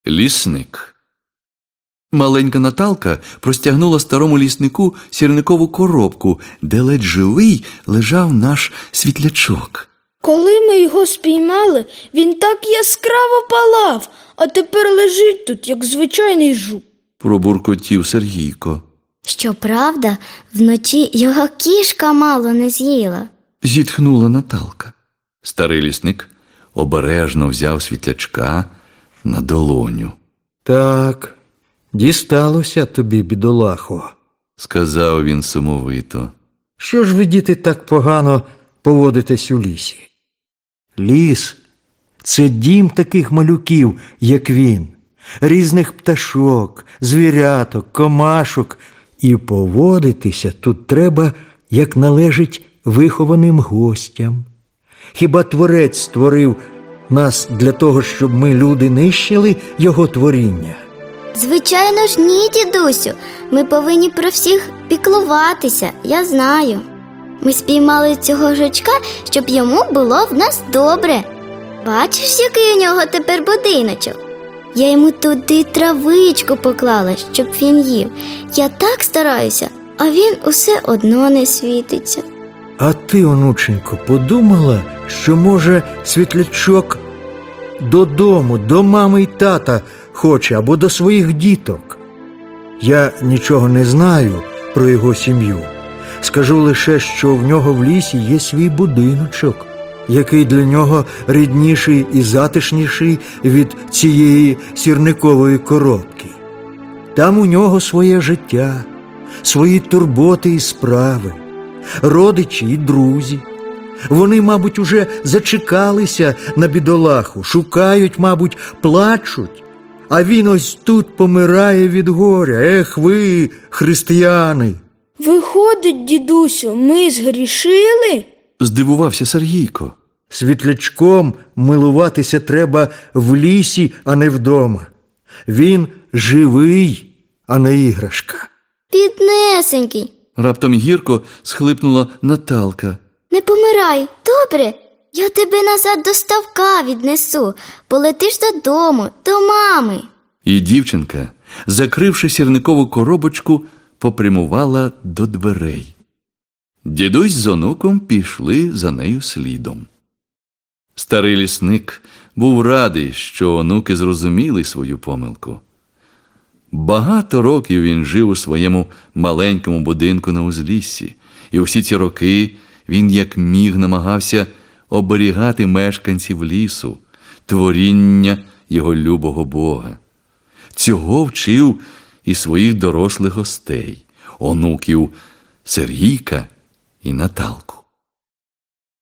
Лісник. Маленька Наталка простягнула старому ліснику сірникову коробку, де ледь живий лежав наш світлячок. Коли ми його спіймали, він так яскраво палав, а тепер лежить тут, як звичайний жук. Пробуркотів Сергійко. Щоправда, вночі його кішка мало не з'їла. Зітхнула Наталка. Старий лісник обережно взяв світлячка на долоню. Так, дісталося тобі, бідолахо. Сказав він сумовито. Що ж ви, діти, так погано поводитесь у лісі? Ліс – це дім таких малюків, як він, різних пташок, звіряток, комашок. І поводитися тут треба, як належить вихованим гостям. Хіба Творець створив нас для того, щоб ми, люди, нищили його творіння? Звичайно ж ні, дідусю. Ми повинні про всіх піклуватися, я знаю. Ми спіймали цього жучка, щоб йому було в нас добре. Бачиш, який у нього тепер будиночок? Я йому туди травичку поклала, щоб він їв. Я так стараюся, а він усе одно не світиться. А ти, онученько, подумала, що, може, світлячок додому, до мами й тата хоче, або до своїх діток? Я нічого не знаю про його сім'ю. Скажу лише, що в нього в лісі є свій будиночок, який для нього рідніший і затишніший від цієї сірникової коробки. Там у нього своє життя, свої турботи і справи, родичі і друзі. Вони, мабуть, уже зачекалися на бідолаху, шукають, мабуть, плачуть. А він ось тут помирає від горя. Ех ви, християни! Виходить, дідусю, ми згрішили? Здивувався Сергійко. Світлячком милуватися треба в лісі, а не вдома. Він живий, а не іграшка. Біднесенький, Раптом гірко схлипнула Наталка. не помирай, добре? Я тебе назад до ставка віднесу. Полетиш додому, до мами. І дівчинка, закривши сірникову коробочку, попрямувала до дверей. Дідусь з онуком пішли за нею слідом. Старий лісник був радий, що онуки зрозуміли свою помилку. Багато років він жив у своєму маленькому будинку на узліссі, і всі ці роки він як міг намагався оберігати мешканців лісу, творіння його любого Бога. Цього вчив і своїх дорослих гостей, онуків Сергійка і Наталку.